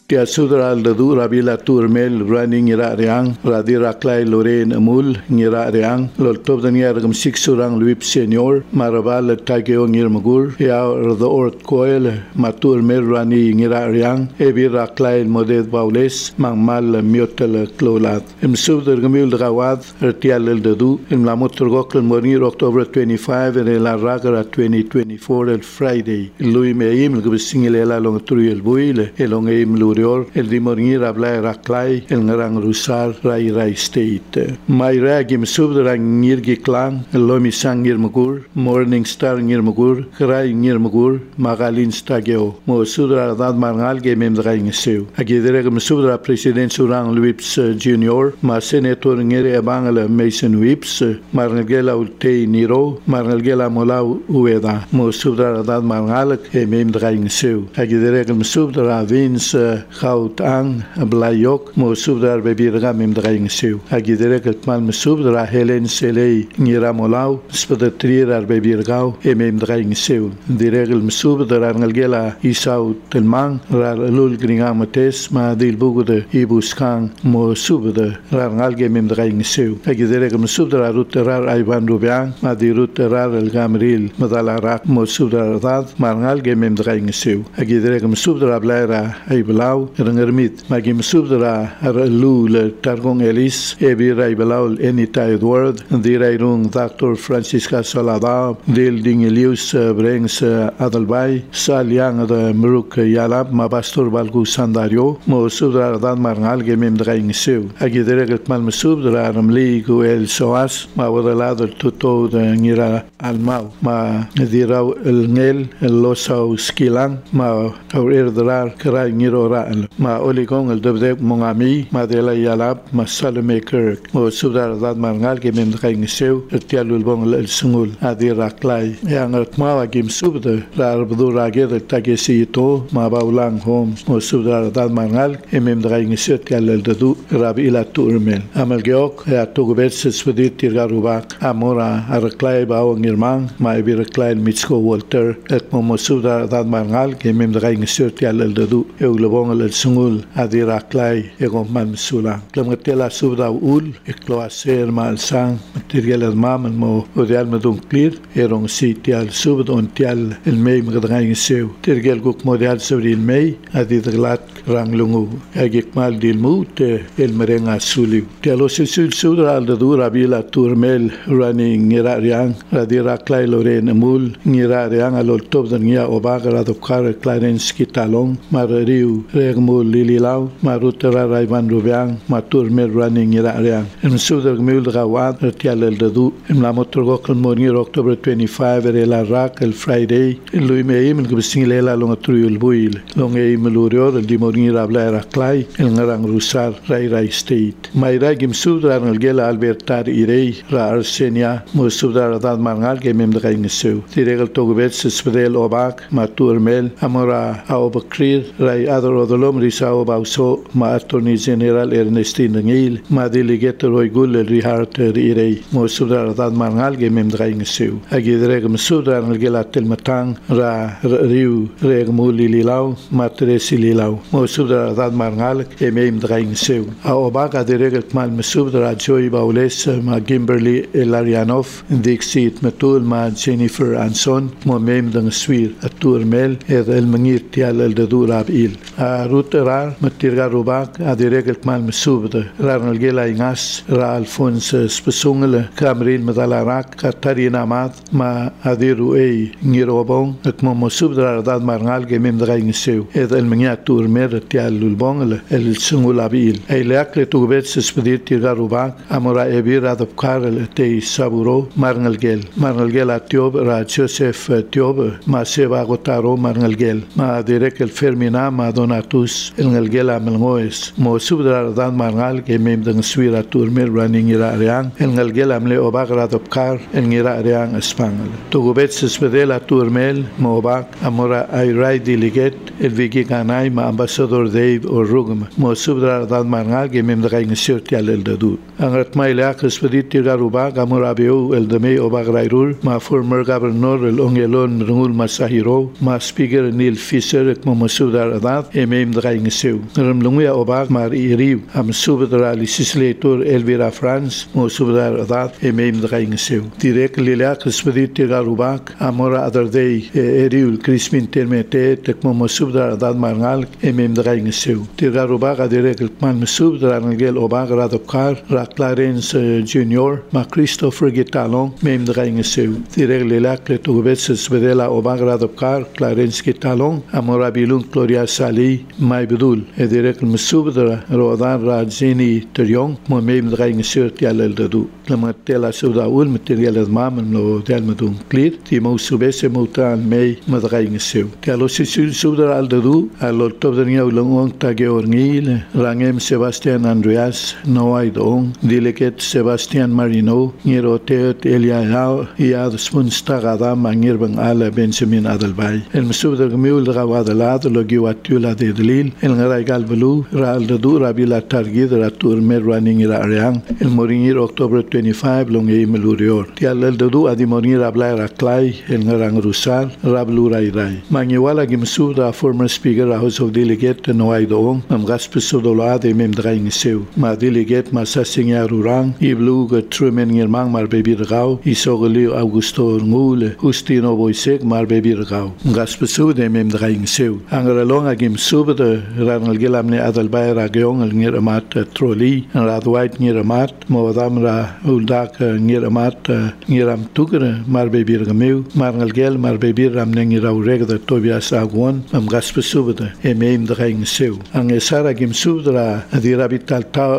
Tia sudra al dadu rabila turmel running ira reang radira klai loren amul ngira reang lol top dan yar gam sik surang luip senior marabal tageo ngir magur ya the ort coil matur mel rani ngira reang ebira klai moded baules mangmal miotel klolat im sudra gamil gawad tial al dadu im lamotur gokl mornir October 25 and la ragara 2024 el Friday lui meim gam singela long truel buile elong eim el dimornir abla raklai el ngarang rusar rai state mai ragim subdrang ngirgi klang lomi sangir mugur morning star ngir mugur krai ngir mugur magalin stageo mo sudra dad marngal ge mem draing seu agidere gem subdra president surang Whips junior ma senator ngere bangala Mason Whips marngela ulte niro marngela mola ueda mo subdra dad marngal ge mem draing seu agidere gem subdra Vince ang blayok mo subdar bebirga mem draing seu agidere ketmal subdra Helen Selei ngira molau spadatrir ar bebirgau mem draing seu diregel subdar ngalgela isau telmang rar lul gringa mates ma dil bugude ibuskan mo subdar ngalge mem draing seu agidere subdar ruterar Ivan Rubiang ma di ruterar el gamril madalarak mo subdar dad marngalge mem draing seu agidere subdar blaira ay blau Ngermit magim subdra lu le targong elis ebi rai belaul enita Edward dirai rung Dr. Francisca Salada del ding Elius brings Adelbai saliang de Mruk Yalab mabastor balgu sandario mo subdra dan marngal gemem draing seu agidere getmal subdra ramli go el soas ma wadalado tuto de ngira almau ma dirau el ngel el losau skilang ma aurir drar krai ngiro ra ma oligong el debdek mongami ma de la yalab ma salome kirk mo subdar dad marngal ke mem draing seu tialul bong el sungul adi raklai yang atma gim subda rar bdu rage de tagesi to ma baulang hom mo subdar dad marngal mem draing seu tialul dadu rab ila turmel amal geok ya togubet sesvedit tirgarubak amora arklai bawo ngirmang ma bir klai mitsko walter et mo subdar dad marngal ke mem draing seu tialul dadu eulobong el sungul adira klai egom man sula klamatela subda ul ekloaser mal sang material mam mo odial medun clear erong sitial subda ontial el mei mgadraing seu tergel guk modal sobre el mei adidglat ranglungu agik mal dilmut el merenga suli telo sul subda al dura bila turmel running ngira riang adira klai loren mul ngira riang alol top dania obagra dokar clarence kitalong marriu regmul lililau marutera Ivan Rubiang matur mer running ira reang en sudar mul gawad tial el dadu en la motor gokl mornir October 25 la rak el Friday lui meim el gibsinglela long truyul buil long eim lurior el dimornir abla era klai el ngarang rusar rai state mayra gim sudar el gela albertar irei ra arsenia mo sudar dad mangal ge mem draing seu tiregel togbet spedel obak matur mel amora aubakrir rai adoro dolom risao bauso ma attorney general Ernestine Ngil ma delegate Roy Gull Rihart irei mo sudar dad mangal ge mem draing seu agidreg sudar el gela telmatang ra riu reg mulililau matresi lilau mo sudar dad mangal ge mem draing seu a obaga direct mal sudar Joy Baules ma Kimberly Elarianov Dixit matul ma Jennifer Anson mo mem dang swir aturmel el mangir tial el durab il a ruterar matirga rubak a direct mal subda ranal gela ingas ra Alphonse spesungele kamrin medalarak katarina mat ma adiru ei ngirobong ek mo subda dad marngal ge mem draing seu el mangia turmer tial lulbong el sungulabil ei lakle tubet spedit tirga rubak amora ebir adopkar el te saburo marnal gel atiob ra Joseph tiob ma seba gotaro marnal gel ma direct el fermina ma donatus el gela melgoes mo subdar dan marngal ke mem dang swira turmer running ira reang el gela mle obagra dopkar en ira reang espanol tugubet spedela turmel mo obak amora I right delegate el vigi ganai ma ambassador Dave Orugum mo subdar dan marngal ke mem dang sirtial el dadu angat maila spedit tirgaruba amora beu el deme obagrairul ma former governor el ongelon rungul masahiro ma speaker Neil Fisher mo subdar dan mem drai ngeseu ram lunguya obag mar iriu am subdra legislator Elvira France mo subdra adat mem drai ngeseu direk lila krispedi tigarubak amora other day eriu krismin termete tekmo mo subdra adat marngal mem drai ngeseu tigarubak direk man subdra ngel obag radokar ra Clarence Junior ma Christopher Gitalong mem drai ngeseu direk lila kletubets bedela obag radokar Clarence Gitalong amora bilun Gloria Sali mai bedul direk mesubdra rodan rajini terjong mo mem drai ngeseu tialel dadu lama tela suda ul material mam no del medun clear ti mo subese mutan mei madrai ngeseu tialo sisul subdra al dadu al top denia ulong tageorngil rangem Sebastian Andreas Noai dong Dileket Sebastian Marino Ngerotet Eliao Iad Spunstagada Mangir Bang Ala Benjamin Adelbay el mesubdra gmiul rawadalad logiwatula de Delil el ngaraigal belu ral dadu rabila targid ratur mer running ira ariang el moringir October 25 long emelurior tial el dadu adi moringir ablay raklay el ngarang rusal rablu rai mangiwala gimsubdra former speaker House of Delegate Noai dong am gaspesodolad mem drai ngeseu ma delegate ma sasingya rurang iblu ge trumen ngirmang mar bebi rgau isogli Augusto ngule Justino Boisek mar bebi rgau gaspesod mem drai ngeseu angralong agim subde rangal gelamne adalbay ragyong ngiramat troli radwait ngiramat modamra uldak ngiramat ngiram tugre mar bebi rgameu marngal gel mar bebi ramne ngirau regda tobias agwon am gaspesubde mem drai ngeseu angesara gim subdra adirabital ta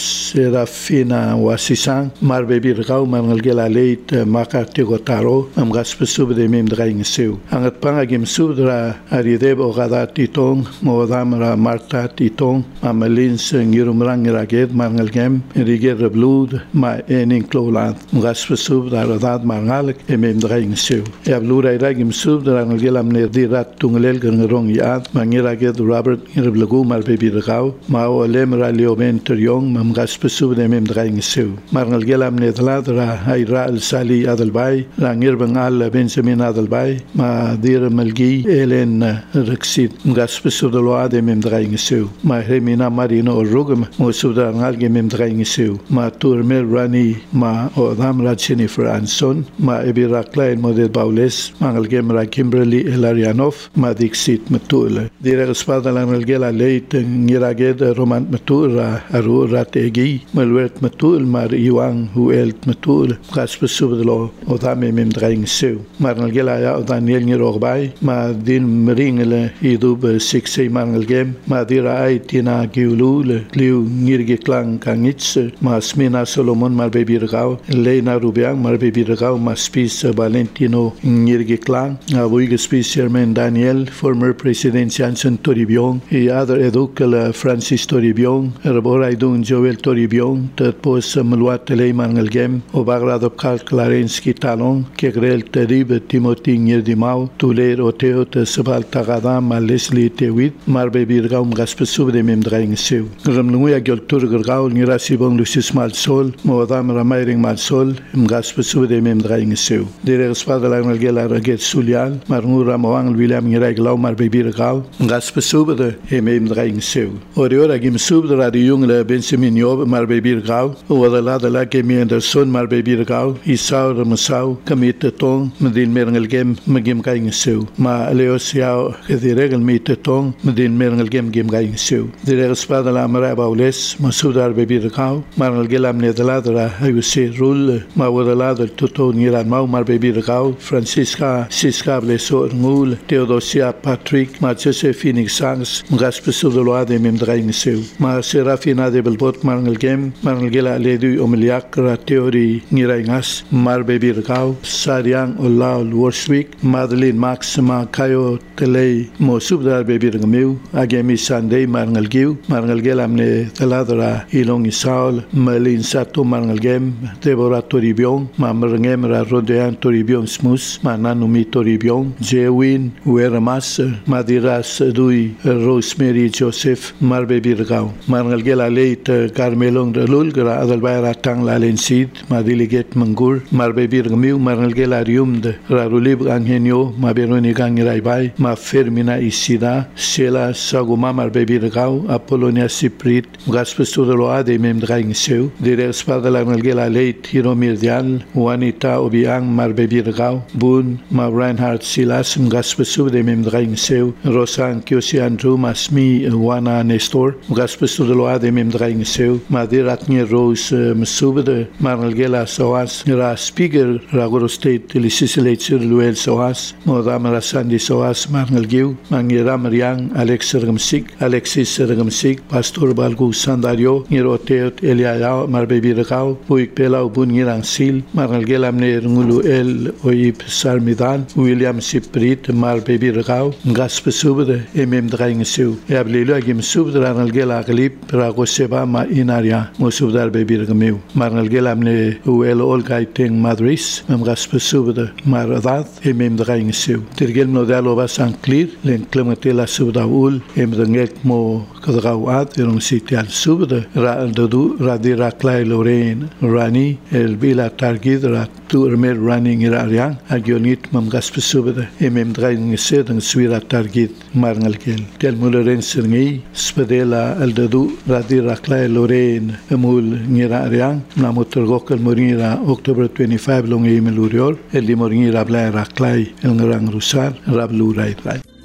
Serafina Wasisang mar bebi rgau marngal gela leit makartigotaro am gaspesubde mem drai ngeseu angat pangagim subdra arideb ogada titong modamra Marta titong amalins ngirumrang raget marngal gem riger blud ma enin kloland gaspesubdra radad marngal mem drai ngeseu ya blura iragim subdra ngal gelam ne dirat tunglel ngrong yad mangiraget Robert ngirblegu mar bebi rgau ma olem ra lioben terjong mam gaspesubde mem drai ngeseu marngal gelam ne dladra ayra al sali adelbay rangir bangal Benjamin adelbay ma dir malgi elen rexit gaspesubde loade mem drai ngeseu ma Remina Marino rugum mo subdra ngal mem drai ngeseu ma turmel rani ma odam rachini Franson ma ebiraklain modet baules mangal gem ra Kimberly Elarianov ma dixit matul dire spada langal gela leit ngiraged romant matul aru rategi malwert matul mar iwang huelt matul gaspesubde lo odam mem drai ngeseu marngal gela ya Daniel ngirogbay ma din meringle idub sikse marngal gem ma dira ay tina giulul liu ngirge klang kangits ma smina Solomon mar bebi rgau Leina Rubiang mar bebi rgau ma spis Valentino ngirge klang abuig spis chairman Daniel former president Jansen Toribiong y other edukal Francis Toribiong erbora idun Joel Toribiong terpos mluat lei marngal gem obagrado Carl Clarence Gitalong kegrel terib Timothy Ngirdimau tuler oteo te sabal tagada ma Leslie Tewit mar bebi rgau gaspesubde mem drai ngeseu ramlunguya gyoltur rgau ngirasibong Lucis Malsol modam ramairing Malsol gaspesubde mem drai ngeseu dire spada langal gela raget sulial marngura mawang William ngiraglau mar bebi rgau gaspesubde mem drai ngeseu oriora gim subde radiung le Benjamin Yob mar bebi rgau wadala dala Kemi Anderson mar bebi rgau Isau Ramasau kamit tong medin merngel gem magim kai ngeseu ma Leosiao kediregel mit tong medin merngel gem gai ngeseu dire spada la mara baules masudar bebi rgau marngal gelam ne daladra ayuse rul ma wadala del tuto niran mau mar bebi rgau Francisca Siska Bleso ngul Theodosia Patrick ma Josephine Sangs gaspesubde lo ade mem drai ngeseu ma Serafina de Belbot marngal gem marngal gela ledu omeliak ra teori ngiraingas mar bebi rgau Sariang Olal Worswick Madeline Max ma Kayo Telei mo subdar bebi rgmeu agemi Sunday marngal giu marngal gelam ne daladra ilong isaul malin satu marngal marangem Deborah Toribiong, marangem Rodean Toribiong Smus, Nanumi Toribiong, Jewin Weramas, Madiras Dui Rosemary Joseph Marbebirgau, Marangela Leit Carmelong Lul, Gra Adalbaira Tang Lalensid, Madiliget Mangur, Marbebirgamiu, Marangela Rium de Rarulib Angenio, Maberoni Gangiraibai, Fermina Isida, Sela Saguma Marbebirgau, Apollonia Ciprit, Gaspestudeloa de Memdraing Seu, Dire Spada Langelgela Leit Hiromir Dial, Juanita Obiang Marbebirgau, Bun, Ma Reinhard Silas, Gaspestu de Memdraing Seu, Rosan Kiosi Andrew, Masmi Wana Nestor, Gaspestudeloa de Memdraing Seu, Madiratni Rose Msubde, Marnalgela Soas, Ra Spiegel, Ragoro State, Lisisilate Luel Soas, Modam Rasandi Soas, Marnalgiu, Mangiram Riang, Alex Sergamsik, Alexis Sergamsik, Pastor Balgu Sandario, Niroteot Eliayao, Marbebirgau, Puik Pelau Bun Nirang Sil, Marnalgelam Ne Ngulu El Oip Sarmidan, William Siprit, Marbebirgau, Gaspesubde, Draing Seu, Yablilu Agim Subde, Ranalgela Glip, Ragoseba Ma Inaria, Mosubdar Bebirgameu, Marnalgelam Ne Uel Olgai Teng Madris, Gaspesubde, Maradat, Draing Seu, Tirgel Nodalo San Clear, Lenclematela Subdaul, Dengek Mo Kadrauat, Erong Sitial Subde, Radadu, Radira Clay Lorraine, Rani, El Vila Targid, Ratu Ermer Running Irarian, Agionit Mam Gaspesubde, Draing Seu, Deng Suira Targid, Marnalgel, Tel Muleren Serngi, Spadela Aldadu, Radira Clay Lorraine, Emul Nirarian, Namutergokal Morinira, October 25, Long Emeluriol, El Limorira Blaira Clay, El Ngrang Rusar, Rablu Rai.